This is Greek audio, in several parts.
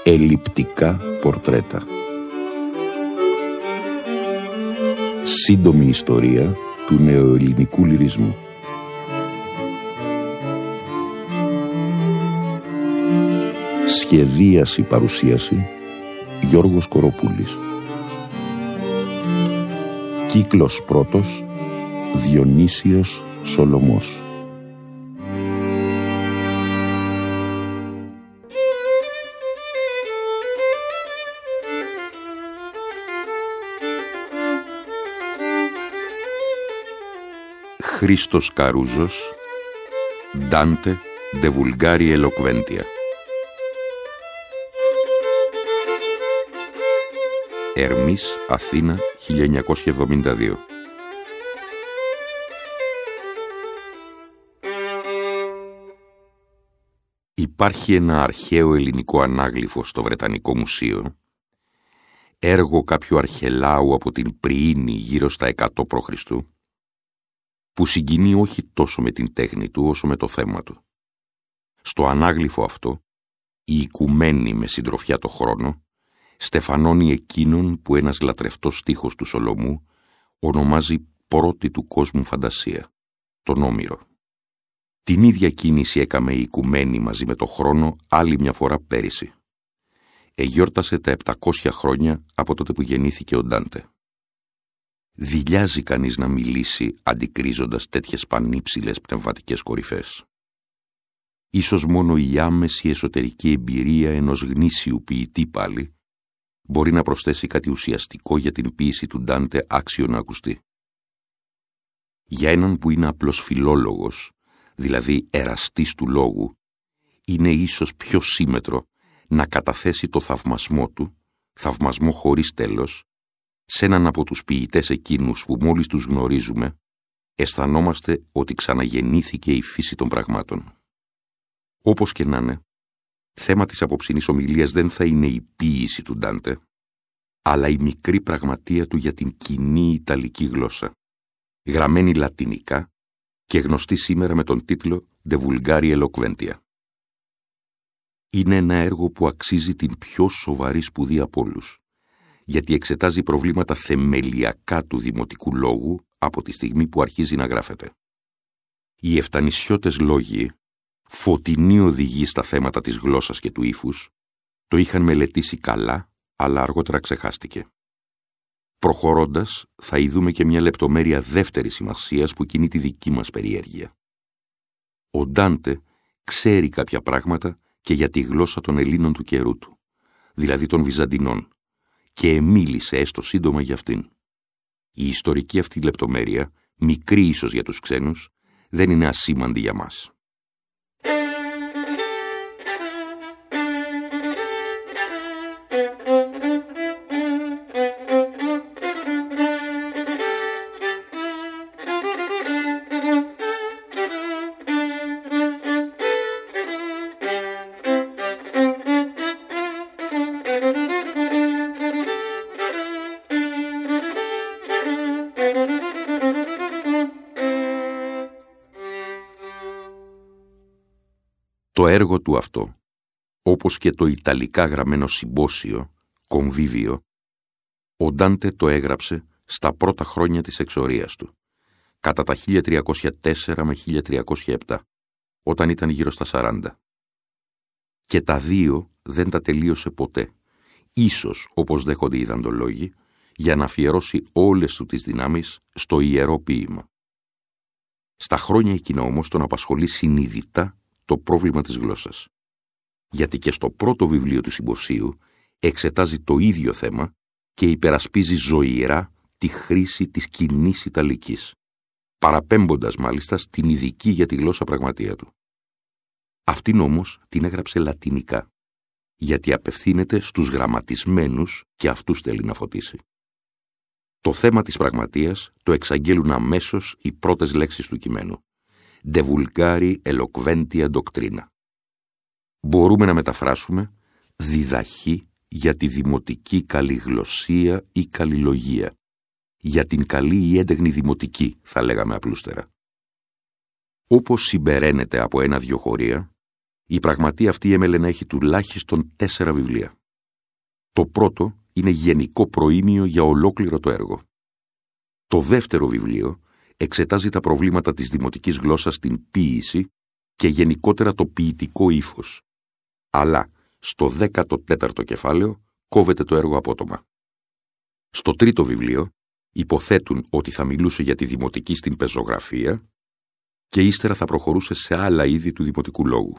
Ελλειπτικά πορτρέτα. Σύντομη ιστορία του νεοελληνικού λυρισμού. Σχεδίαση παρουσίαση Γιώργος Κοροπούλης. Κύκλος πρώτος Διονύσιος Σολωμός. Χρήστος Καρούζος, Ντάντε, de vulgari eloquentia. Ερμής, Αθήνα, 1972. Υπάρχει ένα αρχαίο ελληνικό ανάγλυφο στο Βρετανικό Μουσείο, έργο κάποιου αρχελάου από την Πριήνη γύρω στα 100 π.Χ., που συγκινεί όχι τόσο με την τέχνη του όσο με το θέμα του. Στο ανάγλυφο αυτό, η οικουμένη με συντροφιά το χρόνο στεφανώνει εκείνον που ένας λατρευτός στίχος του Σολωμού ονομάζει πρώτη του κόσμου φαντασία, τον Όμηρο. Την ίδια κίνηση έκαμε η οικουμένη μαζί με το χρόνο άλλη μια φορά πέρυσι. Εγιόρτασε τα 700 χρόνια από τότε που γεννήθηκε ο Ντάντε. Δειλιάζει κανείς να μιλήσει αντικρίζοντας τέτοιες πανύψηλες πνευματικές κορυφές. Ίσως μόνο η άμεση εσωτερική εμπειρία ενός γνήσιου ποιητή πάλι μπορεί να προσθέσει κάτι ουσιαστικό για την ποίηση του Ντάντε άξιο να ακουστεί. Για έναν που είναι απλός φιλόλογος, δηλαδή εραστής του λόγου, είναι ίσως πιο σύμμετρο να καταθέσει το θαυμασμό του, θαυμασμό χωρίς τέλος, σε έναν από τους ποιητές εκείνους που μόλις τους γνωρίζουμε, αισθανόμαστε ότι ξαναγεννήθηκε η φύση των πραγμάτων. Όπως και να είναι, θέμα της απόψινής ομιλίας δεν θα είναι η ποίηση του Ντάντε, αλλά η μικρή πραγματεία του για την κοινή Ιταλική γλώσσα, γραμμένη λατινικά και γνωστή σήμερα με τον τίτλο «De vulgari eloquentia». Είναι ένα έργο που αξίζει την πιο σοβαρή σπουδή από όλους, γιατί εξετάζει προβλήματα θεμελιακά του δημοτικού λόγου από τη στιγμή που αρχίζει να γράφεται. Οι εφτανισιώτες λόγοι, φωτεινοί οδηγοί στα θέματα της γλώσσας και του ύφους, το είχαν μελετήσει καλά, αλλά αργότερα ξεχάστηκε. Προχωρώντας, θα ειδούμε και μια λεπτομέρεια δεύτερης σημασίας που κινεί τη δική μας περιέργεια. Ο Ντάντε ξέρει κάποια πράγματα και για τη γλώσσα των Ελλήνων του καιρού του, δηλαδή των Βυζαντινών, και μίλησε έστω σύντομα για αυτήν. Η ιστορική αυτή λεπτομέρεια, μικρή ίσως για τους ξένους, δεν είναι ασήμαντη για μας. Το έργο του αυτό, όπως και το ιταλικά γραμμένο συμπόσιο, κομβίβιο, ο Ντάντε το έγραψε στα πρώτα χρόνια της εξορίας του, κατά τα 1304 με 1307, όταν ήταν γύρω στα 40. Και τα δύο δεν τα τελείωσε ποτέ, ίσως όπως δέχονται οι δαντολόγοι, για να αφιερώσει όλες του τις δυνάμεις στο ιερό ποίημα. Στα χρόνια εκείνα όμως τον απασχολεί συνειδητά το πρόβλημα της γλώσσας, γιατί και στο πρώτο βιβλίο του συμποσίου εξετάζει το ίδιο θέμα και υπερασπίζει ζωηρά τη χρήση της κοινής Ιταλικής, παραπέμποντας μάλιστα στην ειδική για τη γλώσσα πραγματεία του. Αυτήν όμως την έγραψε λατινικά, γιατί απευθύνεται στους γραμματισμένους και αυτούς θέλει να φωτίσει. Το θέμα της πραγματείας το εξαγγέλουν αμέσως οι πρώτες λέξεις του κειμένου. «De vulgari eloquentia doctrina». Μπορούμε να μεταφράσουμε «διδαχή για τη δημοτική καλλιγλωσσία ή καλλιλογία», για την καλή ή έντεγνη δημοτική, θα λέγαμε απλούστερα. Όπως συμπεραίνεται από 1-2 χωρία, η πραγματεία αυτή έμελε να έχει τουλάχιστον 4 βιβλία. Το πρώτο είναι γενικό προήμιο για ολόκληρο το έργο. Το δεύτερο βιβλίο εξετάζει τα προβλήματα της δημοτικής γλώσσας στην ποίηση και γενικότερα το ποιητικό ύφος. Αλλά στο 14ο κεφάλαιο κόβεται το έργο απότομα. Στο τρίτο βιβλίο υποθέτουν ότι θα μιλούσε για τη δημοτική στην πεζογραφία και ύστερα θα προχωρούσε σε άλλα είδη του δημοτικού λόγου.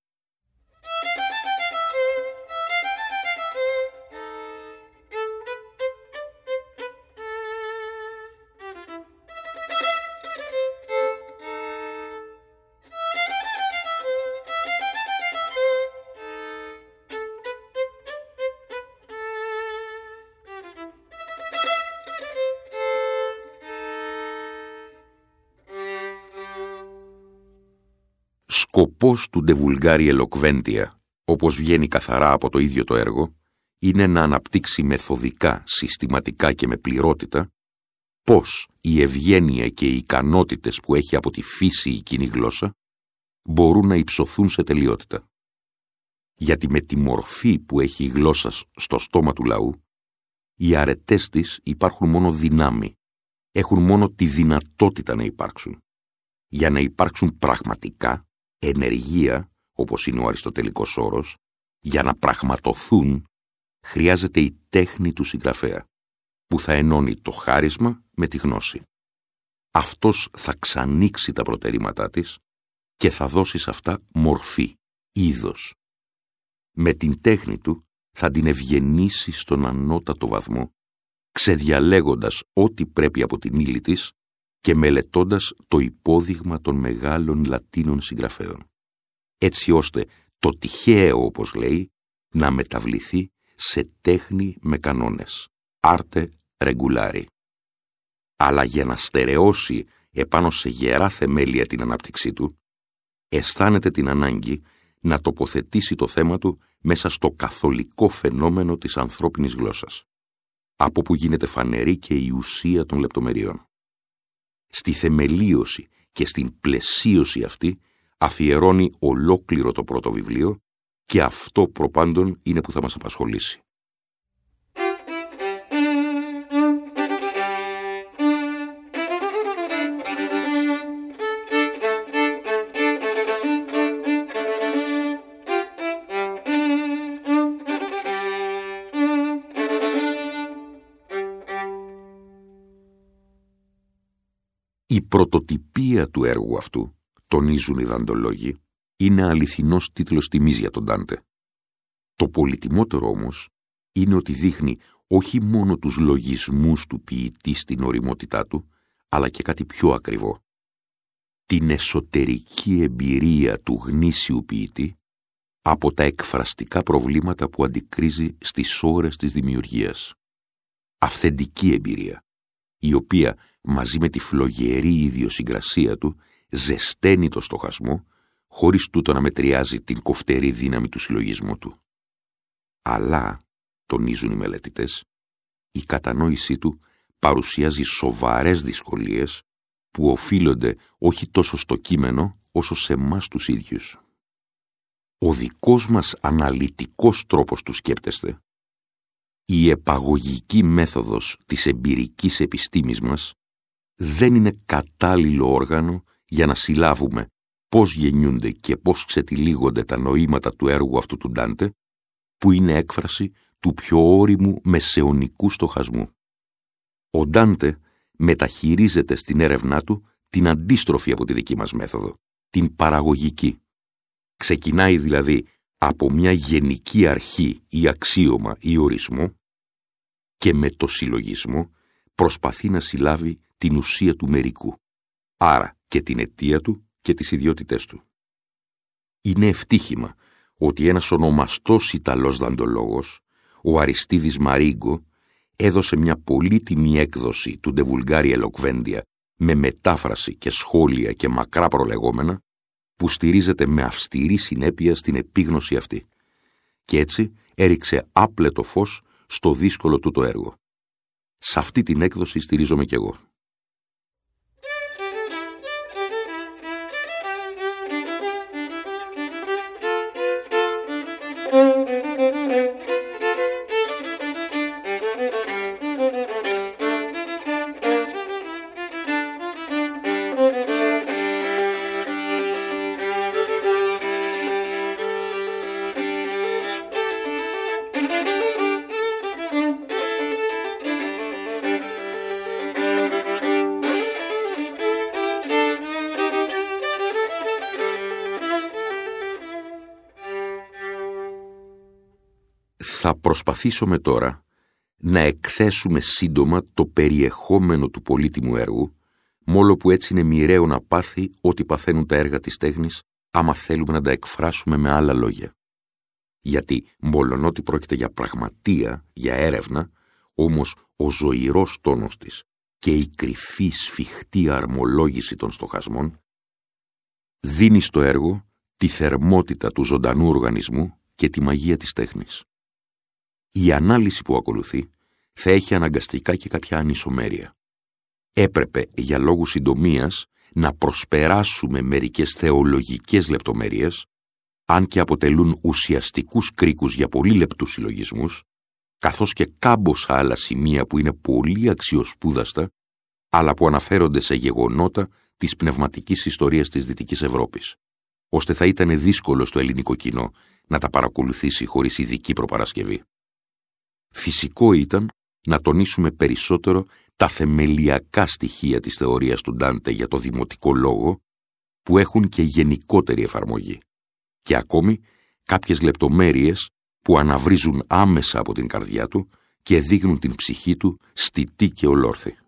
Σκοπός του De Vulgari Eloquentia, όπως βγαίνει καθαρά από το ίδιο το έργο, είναι να αναπτύξει μεθοδικά, συστηματικά και με πληρότητα πώς η ευγένεια και οι ικανότητες που έχει από τη φύση η κοινή γλώσσα μπορούν να υψωθούν σε τελειότητα. Γιατί με τη μορφή που έχει η γλώσσα στο στόμα του λαού, οι αρετές της υπάρχουν μόνο δυνάμει, έχουν μόνο τη δυνατότητα να υπάρξουν. Για να υπάρξουν πραγματικά, ενεργεία, όπως είναι ο αριστοτελικός όρος, για να πραγματοθούν, χρειάζεται η τέχνη του συγγραφέα, που θα ενώνει το χάρισμα με τη γνώση. Αυτός θα ξανοίξει τα προτερήματά της και θα δώσει σε αυτά μορφή, είδος. Με την τέχνη του θα την ευγενήσει στον ανώτατο βαθμό, ξεδιαλέγοντας ό,τι πρέπει από την ύλη της και μελετώντας το υπόδειγμα των μεγάλων Λατίνων συγγραφέων, έτσι ώστε το τυχαίο, όπως λέει, να μεταβληθεί σε τέχνη με κανόνες, arte regulari. Αλλά για να στερεώσει επάνω σε γερά θεμέλια την ανάπτυξή του, αισθάνεται την ανάγκη να τοποθετήσει το θέμα του μέσα στο καθολικό φαινόμενο της ανθρώπινης γλώσσας, από που γίνεται φανερή και η ουσία των λεπτομεριών. Στη θεμελίωση και στην πλαισίωση αυτή αφιερώνει ολόκληρο το πρώτο βιβλίο και αυτό προπάντων είναι που θα μας απασχολήσει. Η πρωτοτυπία του έργου αυτού, τονίζουν οι δαντολόγοι, είναι αληθινός τίτλος τιμής για τον Ντάντε. Το πολυτιμότερο όμως είναι ότι δείχνει όχι μόνο τους λογισμούς του ποιητή στην ωριμότητά του, αλλά και κάτι πιο ακριβό. Την εσωτερική εμπειρία του γνήσιου ποιητή από τα εκφραστικά προβλήματα που αντικρίζει στις ώρες της δημιουργίας. Αυθεντική εμπειρία, η οποία μαζί με τη φλογερή ιδιοσυγκρασία του ζεσταίνει το στοχασμό, χωρίς τούτο να μετριάζει την κοφτερή δύναμη του συλλογισμού του. Αλλά, τονίζουν οι μελετητές, η κατανόησή του παρουσιάζει σοβαρές δυσκολίες που οφείλονται όχι τόσο στο κείμενο όσο σε εμάς τους ίδιους. Ο δικός μας αναλυτικός τρόπος του σκέπτεστε, η επαγωγική μέθοδος της εμπειρικής επιστήμης μας, δεν είναι κατάλληλο όργανο για να συλλάβουμε πώς γεννιούνται και πώς ξετυλίγονται τα νοήματα του έργου αυτού του Ντάντε, που είναι έκφραση του πιο ώριμου μεσαιωνικού στοχασμού. Ο Ντάντε μεταχειρίζεται στην έρευνά του την αντίστροφη από τη δική μας μέθοδο, την παραγωγική. Ξεκινάει δηλαδή από μια γενική αρχή ή αξίωμα ή ορισμό και με το συλλογισμό προσπαθεί να συλλάβει την ουσία του μερικού, άρα και την αιτία του και τις ιδιότητές του. Είναι ευτύχημα ότι ένας ονομαστός Ιταλός δαντολόγος, ο Αριστίδης Μαρίγκο, έδωσε μια πολύτιμη έκδοση του De Vulgari Eloquentia με μετάφραση και σχόλια και μακρά προλεγόμενα, που στηρίζεται με αυστηρή συνέπεια στην επίγνωση αυτή, και έτσι έριξε άπλετο φως στο δύσκολο του το έργο. Σε αυτή την έκδοση στηρίζομαι κι εγώ. Θα προσπαθήσουμε τώρα να εκθέσουμε σύντομα το περιεχόμενο του πολύτιμου έργου, μόλο που έτσι είναι μοιραίο να πάθει ό,τι παθαίνουν τα έργα της τέχνης, άμα θέλουμε να τα εκφράσουμε με άλλα λόγια. Γιατί, μολονότι πρόκειται για πραγματεία, για έρευνα, όμως ο ζωηρός τόνος της και η κρυφή σφιχτή αρμολόγηση των στοχασμών δίνει στο έργο τη θερμότητα του ζωντανού οργανισμού και τη μαγεία της τέχνης. Η ανάλυση που ακολουθεί θα έχει αναγκαστικά και κάποια ανισομέρεια. Έπρεπε για λόγους συντομίας να προσπεράσουμε μερικές θεολογικές λεπτομέρειες, αν και αποτελούν ουσιαστικούς κρίκους για πολύ λεπτούς συλλογισμούς, καθώς και κάμποσα άλλα σημεία που είναι πολύ αξιοσπούδαστα, αλλά που αναφέρονται σε γεγονότα της πνευματικής ιστορίας της Δυτικής Ευρώπης, ώστε θα ήταν δύσκολο στο ελληνικό κοινό να τα παρακολουθήσει χωρίς ειδική προπαρασκευή. Φυσικό ήταν να τονίσουμε περισσότερο τα θεμελιακά στοιχεία της θεωρίας του Ντάντε για το δημοτικό λόγο, που έχουν και γενικότερη εφαρμογή, και ακόμη κάποιες λεπτομέρειες που αναβρίζουν άμεσα από την καρδιά του και δείχνουν την ψυχή του στιτή και ολόρθη.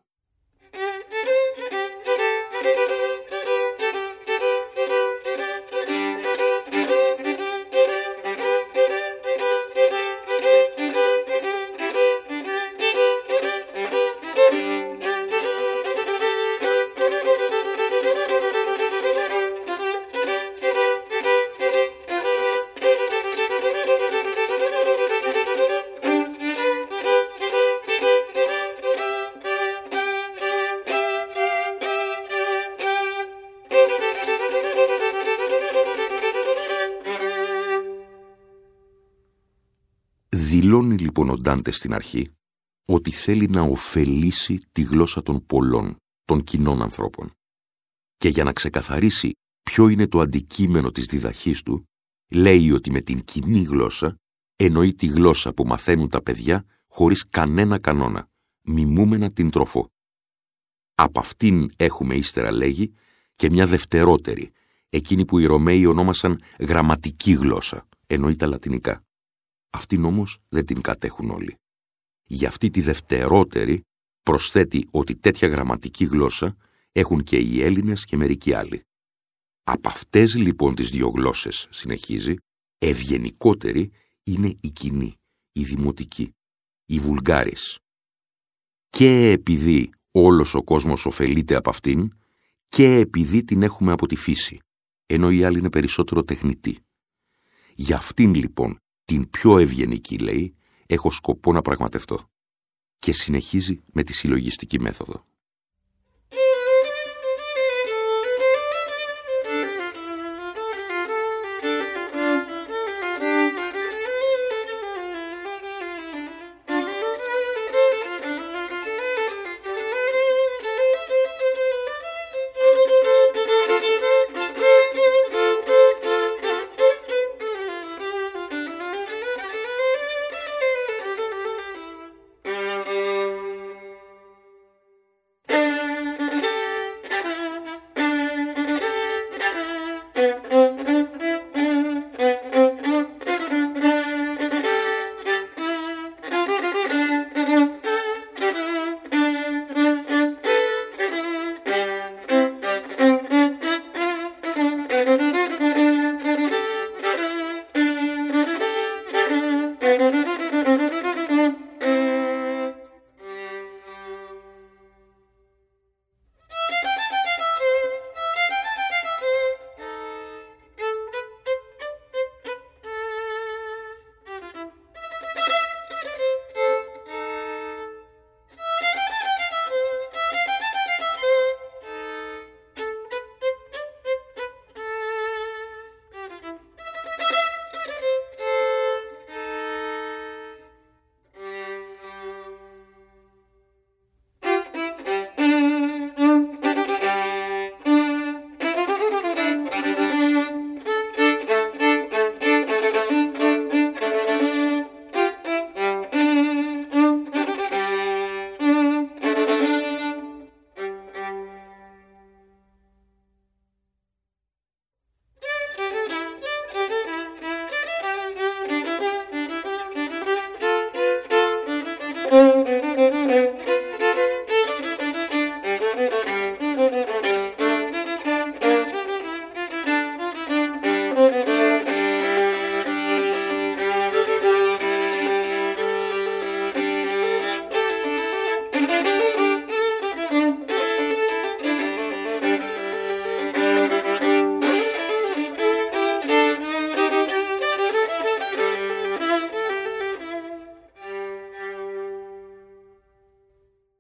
Δηλώνει λοιπόν ο Ντάντε στην αρχή ότι θέλει να ωφελήσει τη γλώσσα των πολλών, των κοινών ανθρώπων. Και για να ξεκαθαρίσει ποιο είναι το αντικείμενο της διδαχής του, λέει ότι με την κοινή γλώσσα εννοεί τη γλώσσα που μαθαίνουν τα παιδιά χωρίς κανένα κανόνα, μιμούμενα την τροφό. Από αυτήν έχουμε ύστερα, λέγει, και μια δευτερότερη, εκείνη που οι Ρωμαίοι ονόμασαν γραμματική γλώσσα, εννοεί τα λατινικά. Αυτήν όμως δεν την κατέχουν όλοι. Για αυτή τη δευτερότερη προσθέτει ότι τέτοια γραμματική γλώσσα έχουν και οι Έλληνες και μερικοί άλλοι. Από αυτές λοιπόν τις δύο γλώσσες, συνεχίζει, ευγενικότερη είναι η κοινή, η δημοτική, η βουλγάρης. Και επειδή όλος ο κόσμος ωφελείται από αυτήν, και επειδή την έχουμε από τη φύση, ενώ οι άλλοι είναι περισσότερο τεχνητοί. Για αυτήν λοιπόν την πιο ευγενική, λέει, έχω σκοπό να πραγματευτώ. Και συνεχίζει με τη συλλογιστική μέθοδο.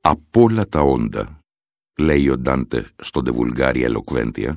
«Απ' όλα τα όντα», λέει ο Ντάντε στον De Vulgaria Eloquentia,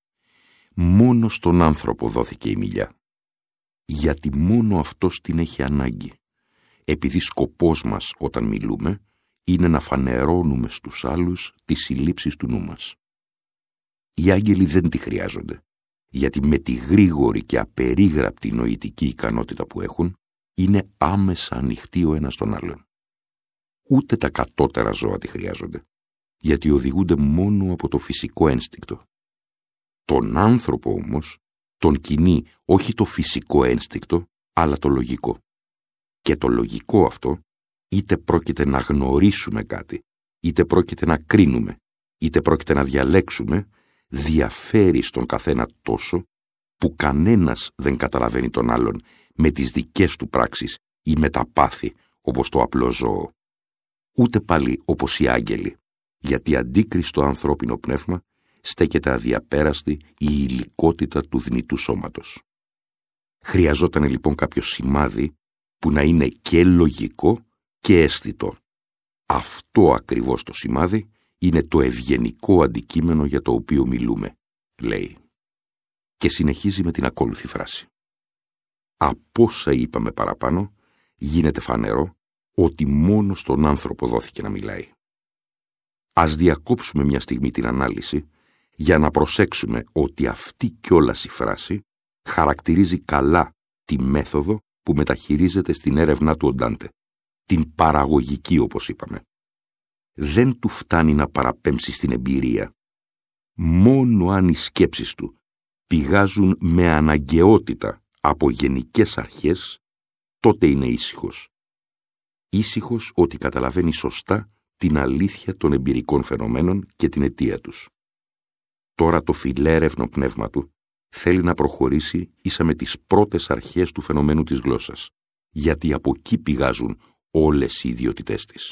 μόνο στον άνθρωπο δόθηκε η μιλιά, γιατί μόνο αυτός την έχει ανάγκη, επειδή σκοπός μας όταν μιλούμε είναι να φανερώνουμε στους άλλους τις συλλήψεις του νου μας. Οι άγγελοι δεν τη χρειάζονται, γιατί με τη γρήγορη και απερίγραπτη νοητική ικανότητα που έχουν, είναι άμεσα ανοιχτοί ο ένας τον άλλον. Ούτε τα κατώτερα ζώα τη χρειάζονται, γιατί οδηγούνται μόνο από το φυσικό ένστικτο. Τον άνθρωπο όμως τον κινεί όχι το φυσικό ένστικτο, αλλά το λογικό. Και το λογικό αυτό, είτε πρόκειται να γνωρίσουμε κάτι, είτε πρόκειται να κρίνουμε, είτε πρόκειται να διαλέξουμε, διαφέρει στον καθένα τόσο που κανένας δεν καταλαβαίνει τον άλλον με τις δικές του πράξεις ή με τα πάθη όπως το απλό ζώο. Ούτε πάλι όπως οι άγγελοι, γιατί αντίκριστο ανθρώπινο πνεύμα στέκεται αδιαπέραστη η υλικότητα του δνητού σώματος. Χρειαζόταν λοιπόν κάποιο σημάδι που να είναι και λογικό και αίσθητο. Αυτό ακριβώς το σημάδι είναι το ευγενικό αντικείμενο για το οποίο μιλούμε, λέει. Και συνεχίζει με την ακόλουθη φράση. Από όσα είπαμε παραπάνω, γίνεται φανερό ότι μόνο στον άνθρωπο δόθηκε να μιλάει. Ας διακόψουμε μια στιγμή την ανάλυση για να προσέξουμε ότι αυτή κιόλας η φράση χαρακτηρίζει καλά τη μέθοδο που μεταχειρίζεται στην έρευνά του ο Ντάντε, την παραγωγική όπως είπαμε. Δεν του φτάνει να παραπέμψει στην εμπειρία. Μόνο αν οι σκέψεις του πηγάζουν με αναγκαιότητα από γενικές αρχές, τότε είναι ήσυχος. Ήσυχος ότι καταλαβαίνει σωστά την αλήθεια των εμπειρικών φαινομένων και την αιτία τους. Τώρα το φιλέρευνο πνεύμα του θέλει να προχωρήσει ίσα με τις πρώτες αρχές του φαινομένου της γλώσσας, γιατί από εκεί πηγάζουν όλες οι ιδιότητές της.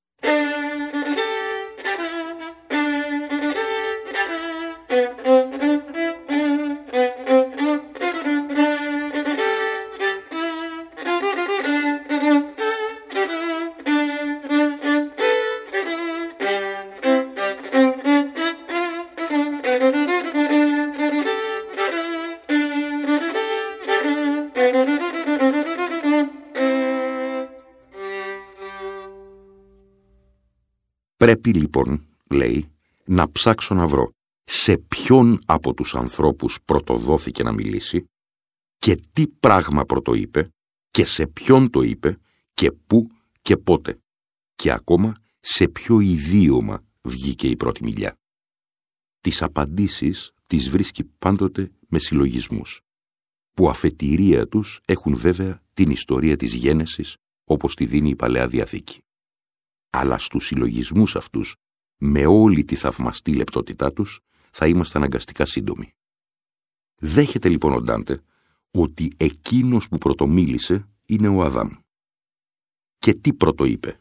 Πρέπει λοιπόν, λέει, να ψάξω να βρω σε ποιον από τους ανθρώπους πρωτοδόθηκε να μιλήσει και τι πράγμα πρωτοείπε και σε ποιον το είπε και πού και πότε και ακόμα σε ποιο ιδίωμα βγήκε η πρώτη μιλιά. Τις απαντήσεις τις βρίσκει πάντοτε με συλλογισμούς, που αφετηρία τους έχουν βέβαια την ιστορία της γένεσης όπως τη δίνει η Παλαιά Διαθήκη. Αλλά στους συλλογισμούς αυτούς, με όλη τη θαυμαστή λεπτότητά τους, θα είμαστε αναγκαστικά σύντομοι. Δέχεται λοιπόν ο Ντάντε ότι εκείνος που πρωτομίλησε είναι ο Αδάμ. Και τι πρωτοείπε?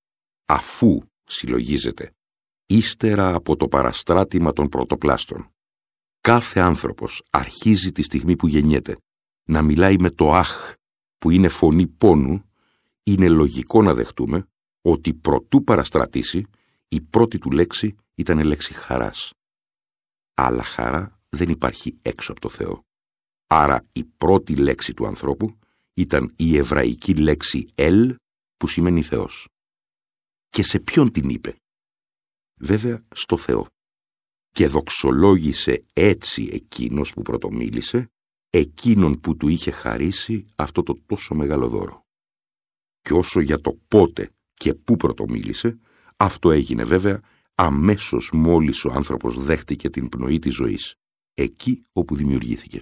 Αφού, συλλογίζεται, ύστερα από το παραστράτημα των πρωτοπλάστων, κάθε άνθρωπος αρχίζει τη στιγμή που γεννιέται να μιλάει με το αχ, που είναι φωνή πόνου, είναι λογικό να δεχτούμε ότι προτού παραστρατήσει, η πρώτη του λέξη ήταν λέξη χαράς. Αλλά χαρά δεν υπάρχει έξω από το Θεό. Άρα η πρώτη λέξη του ανθρώπου ήταν η εβραϊκή λέξη «ελ», που σημαίνει Θεός. Και σε ποιον την είπε? Βέβαια στο Θεό. Και δοξολόγησε έτσι εκείνος που πρωτομίλησε, εκείνον που του είχε χαρίσει αυτό το τόσο μεγάλο δώρο. Και όσο για το πότε και πού πρωτομίλησε, αυτό έγινε βέβαια αμέσως μόλις ο άνθρωπος δέχτηκε την πνοή της ζωής, εκεί όπου δημιουργήθηκε.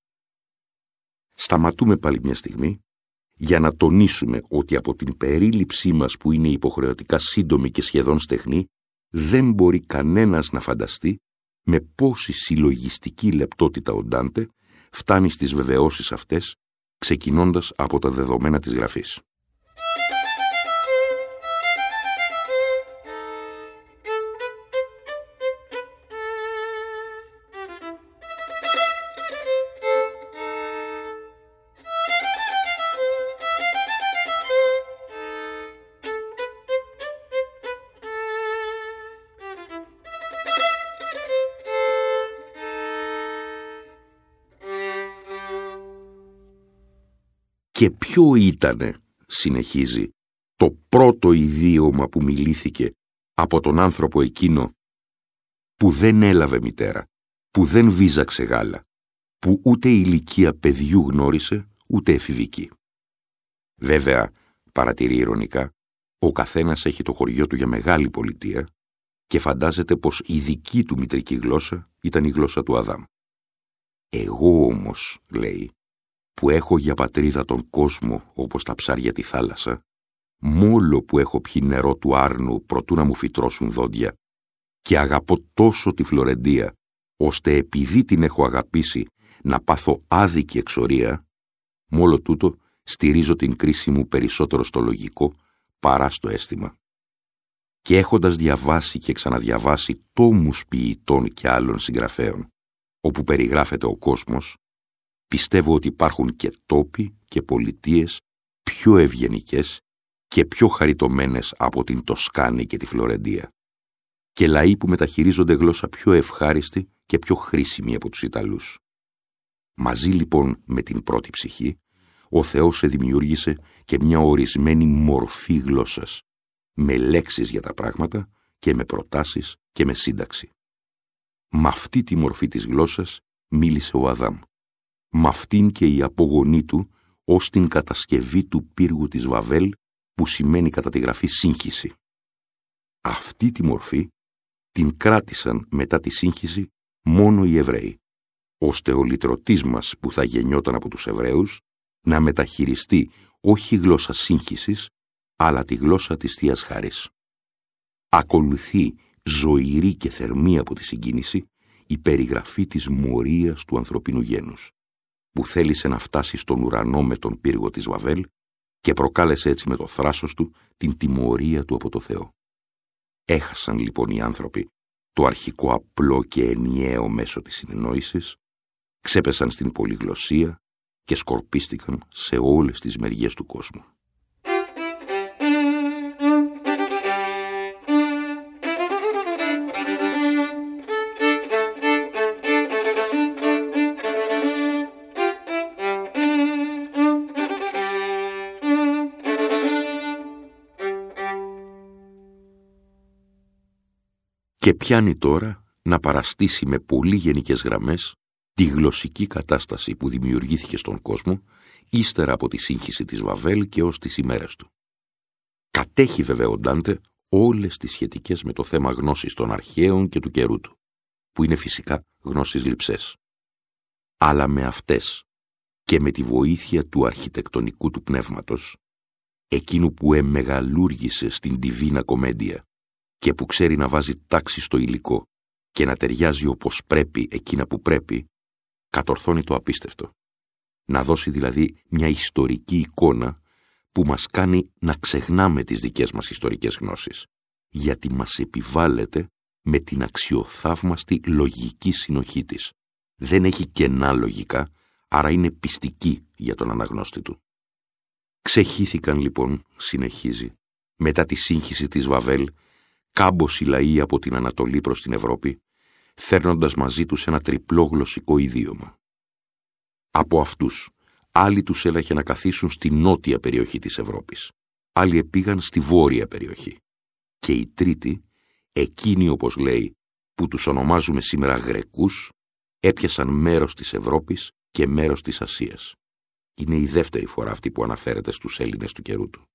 Σταματούμε πάλι μια στιγμή για να τονίσουμε ότι από την περίληψή μας που είναι υποχρεωτικά σύντομη και σχεδόν στεχνή, δεν μπορεί κανένας να φανταστεί με πόση συλλογιστική λεπτότητα ο Ντάντε φτάνει στις βεβαιώσεις αυτές, ξεκινώντας από τα δεδομένα της γραφής. Και ποιο ήτανε, συνεχίζει, το πρώτο ιδίωμα που μιλήθηκε από τον άνθρωπο εκείνο που δεν έλαβε μητέρα, που δεν βίζαξε γάλα, που ούτε ηλικία παιδιού γνώρισε, ούτε εφηβική. Βέβαια, παρατηρεί ειρωνικά, ο καθένας έχει το χωριό του για μεγάλη πολιτεία και φαντάζεται πως η δική του μητρική γλώσσα ήταν η γλώσσα του Αδάμ. Εγώ όμως, λέει, που έχω για πατρίδα τον κόσμο όπως τα ψάρια τη θάλασσα, μόλο που έχω πιει νερό του Άρνου προτού να μου φυτρώσουν δόντια, και αγαπώ τόσο τη Φλωρεντία, ώστε επειδή την έχω αγαπήσει να πάθω άδικη εξορία, μόλο τούτο στηρίζω την κρίση μου περισσότερο στο λογικό παρά στο αίσθημα. Και έχοντας διαβάσει και ξαναδιαβάσει τόμους ποιητών και άλλων συγγραφέων, όπου περιγράφεται ο κόσμος, πιστεύω ότι υπάρχουν και τόποι και πολιτείες πιο ευγενικές και πιο χαριτωμένες από την Τοσκάνη και τη Φλωρεντία, και λαοί που μεταχειρίζονται γλώσσα πιο ευχάριστη και πιο χρήσιμη από τους Ιταλούς. Μαζί λοιπόν με την πρώτη ψυχή, ο Θεός δημιούργησε και μια ορισμένη μορφή γλώσσας, με λέξεις για τα πράγματα και με προτάσεις και με σύνταξη. Μ' αυτή τη μορφή της γλώσσας μίλησε ο Αδάμ. Μ' αυτήν και η απογονή του ως την κατασκευή του πύργου της Βαβέλ, που σημαίνει κατά τη γραφή σύγχυση. Αυτή τη μορφή την κράτησαν μετά τη σύγχυση μόνο οι Εβραίοι, ώστε ο λυτρωτής μας που θα γεννιόταν από τους Εβραίους να μεταχειριστεί όχι γλώσσα σύγχυσης, αλλά τη γλώσσα της Θείας Χάρης. Ακολουθεί ζωηρή και θερμή από τη συγκίνηση η περιγραφή της μορίας του ανθρωπίνου γένους, που θέλησε να φτάσει στον ουρανό με τον πύργο της Βαβέλ και προκάλεσε έτσι με το θράσος του την τιμωρία του από το Θεό. Έχασαν λοιπόν οι άνθρωποι το αρχικό απλό και ενιαίο μέσο της συνεννόησης, ξέπεσαν στην πολυγλωσσία και σκορπίστηκαν σε όλες τις μεριές του κόσμου. Και πιάνει τώρα να παραστήσει με πολύ γενικές γραμμές τη γλωσσική κατάσταση που δημιουργήθηκε στον κόσμο ύστερα από τη σύγχυση της Βαβέλ και ως τις ημέρες του. Κατέχει βέβαια ο Ντάντε όλες τις σχετικές με το θέμα γνώσης των αρχαίων και του καιρού του, που είναι φυσικά γνώσεις λειψές. Αλλά με αυτές και με τη βοήθεια του αρχιτεκτονικού του πνεύματος, εκείνου που εμεγαλούργησε στην Ντιβίνα Κομέντια και που ξέρει να βάζει τάξη στο υλικό και να ταιριάζει όπως πρέπει εκείνα που πρέπει, κατορθώνει το απίστευτο. Να δώσει δηλαδή μια ιστορική εικόνα που μας κάνει να ξεχνάμε τις δικές μας ιστορικές γνώσεις, γιατί μας επιβάλλεται με την αξιοθαύμαστη λογική συνοχή της. Δεν έχει κενά λογικά, άρα είναι πιστική για τον αναγνώστη του. Ξεχύθηκαν λοιπόν, συνεχίζει, μετά τη σύγχυση της Βαβέλ, κάμποσοι λαοί από την Ανατολή προς την Ευρώπη, φέρνοντας μαζί τους ένα τριπλό γλωσσικό ιδίωμα. Από αυτούς, άλλοι τους έλαχε να καθίσουν στη νότια περιοχή της Ευρώπης, άλλοι επήγαν στη βόρεια περιοχή. Και οι τρίτοι, εκείνοι όπως λέει, που τους ονομάζουμε σήμερα Γρεκούς, έπιασαν μέρος της Ευρώπης και μέρος της Ασίας. Είναι η δεύτερη φορά αυτή που αναφέρεται στους Έλληνες του καιρού του.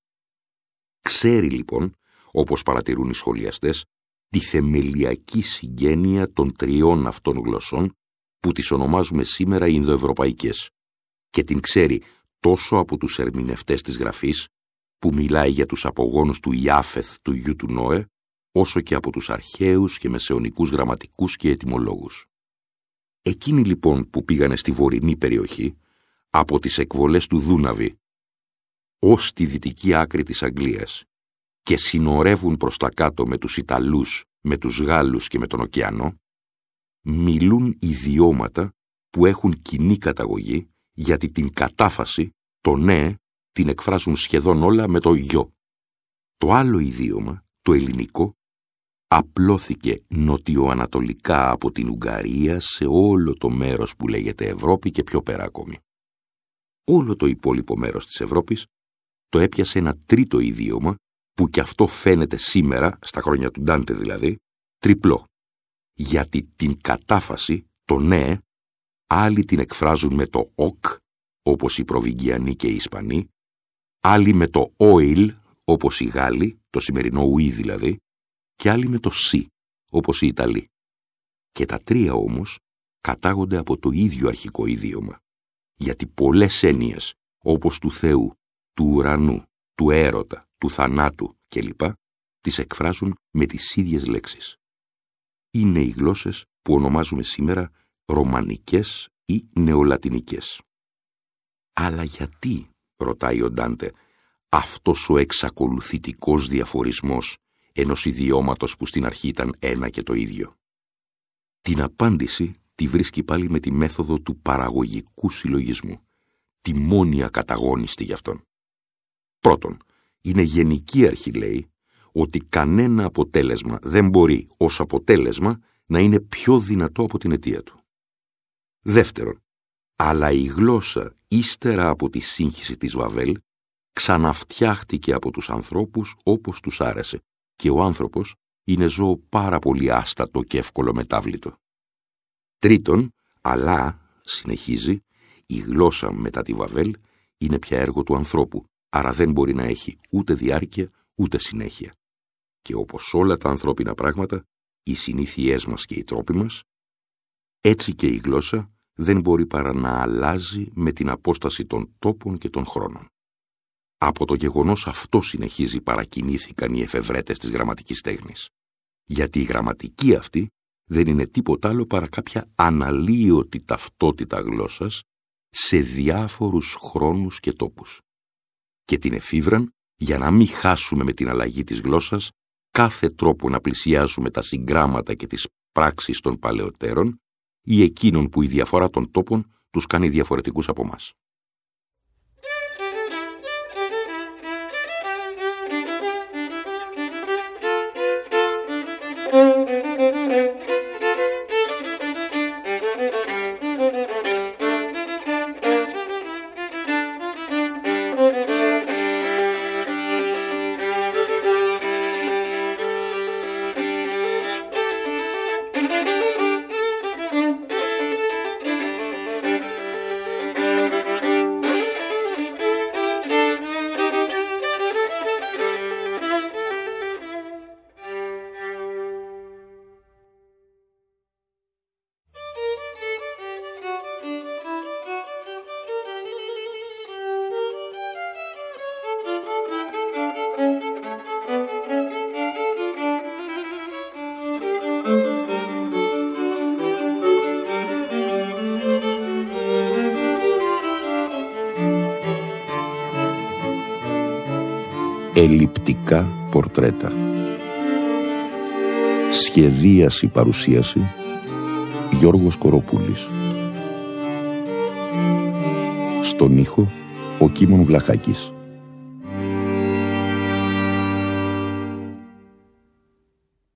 Ξέρει λοιπόν, όπως παρατηρούν οι σχολιαστές, τη θεμελιακή συγγένεια των τριών αυτών γλωσσών που τις ονομάζουμε σήμερα Ινδοευρωπαϊκές, και την ξέρει τόσο από τους ερμηνευτές της γραφής, που μιλάει για τους απογόνους του Ιάφεθ του γιου του Νόε, όσο και από τους αρχαίους και μεσαιωνικούς γραμματικούς και ετυμολόγους. Εκείνοι λοιπόν που πήγανε στη βορεινή περιοχή, από τις εκβολές του Δούναβη ως τη δυτική άκρη της Αγγλίας, και συνορεύουν προς τα κάτω με τους Ιταλούς, με τους Γάλλους και με τον ωκεανό, μιλούν ιδιώματα που έχουν κοινή καταγωγή, γιατί την κατάφαση, το ναι, την εκφράζουν σχεδόν όλα με το γιο. Το άλλο ιδίωμα, το ελληνικό, απλώθηκε νοτιοανατολικά από την Ουγγαρία σε όλο το μέρος που λέγεται Ευρώπη και πιο πέρα ακόμη. όλο το υπόλοιπο μέρος της Ευρώπης το έπιασε ένα τρίτο ιδίωμα που κι αυτό φαίνεται σήμερα, στα χρόνια του Ντάντε δηλαδή, τριπλό. Γιατί την κατάφαση, το ναι, άλλοι την εκφράζουν με το οκ, όπως οι Προβυγγιανοί και οι Ισπανοί, άλλοι με το oil, όπως οι Γάλλοι, το σημερινό ουί δηλαδή, και άλλοι με το σι, όπως οι Ιταλοί. Και τα τρία όμως κατάγονται από το ίδιο αρχικό ιδίωμα, γιατί πολλές έννοιες, όπως του Θεού, του ουρανού, του έρωτα, του θανάτου κλπ, τις εκφράζουν με τις ίδιες λέξεις. Είναι οι γλώσσες που ονομάζουμε σήμερα ρωμανικές ή νεολατινικές. Αλλά γιατί, ρωτάει ο Ντάντε, αυτός ο εξακολουθητικός διαφορισμός ενός ιδιώματος που στην αρχή ήταν ένα και το ίδιο? Την απάντηση τη βρίσκει πάλι με τη μέθοδο του παραγωγικού συλλογισμού, τη μόνη ακαταγόνιστη γι' αυτόν. Πρώτον, είναι γενική αρχή, λέει, ότι κανένα αποτέλεσμα δεν μπορεί ως αποτέλεσμα να είναι πιο δυνατό από την αιτία του. Δεύτερον, αλλά η γλώσσα ύστερα από τη σύγχυση της Βαβέλ ξαναφτιάχτηκε από τους ανθρώπους όπως τους άρεσε και ο άνθρωπος είναι ζώο πάρα πολύ άστατο και εύκολο μετάβλητο. Τρίτον, αλλά, συνεχίζει, η γλώσσα μετά τη Βαβέλ είναι πια έργο του ανθρώπου, άρα δεν μπορεί να έχει ούτε διάρκεια ούτε συνέχεια. Και όπως όλα τα ανθρώπινα πράγματα, οι συνήθειές μας και οι τρόποι μας, έτσι και η γλώσσα δεν μπορεί παρά να αλλάζει με την απόσταση των τόπων και των χρόνων. Από το γεγονός αυτό, συνεχίζει, παρακινήθηκαν οι εφευρέτες της γραμματικής τέχνης. Γιατί η γραμματική αυτή δεν είναι τίποτα άλλο παρά κάποια αναλύωτη ταυτότητα γλώσσας σε διάφορους χρόνους και τόπους. Και την εφήβραν για να μην χάσουμε με την αλλαγή της γλώσσας κάθε τρόπο να πλησιάσουμε τα συγκράμματα και τις πράξεις των παλαιότερων ή εκείνων που η διαφορά των τόπων τους κάνει διαφορετικούς από μας. Ελλειπτικά πορτρέτα. Σχεδίαση παρουσίαση Γιώργος Κοροπούλης. Στον ήχο ο Κίμων Βλαχάκης.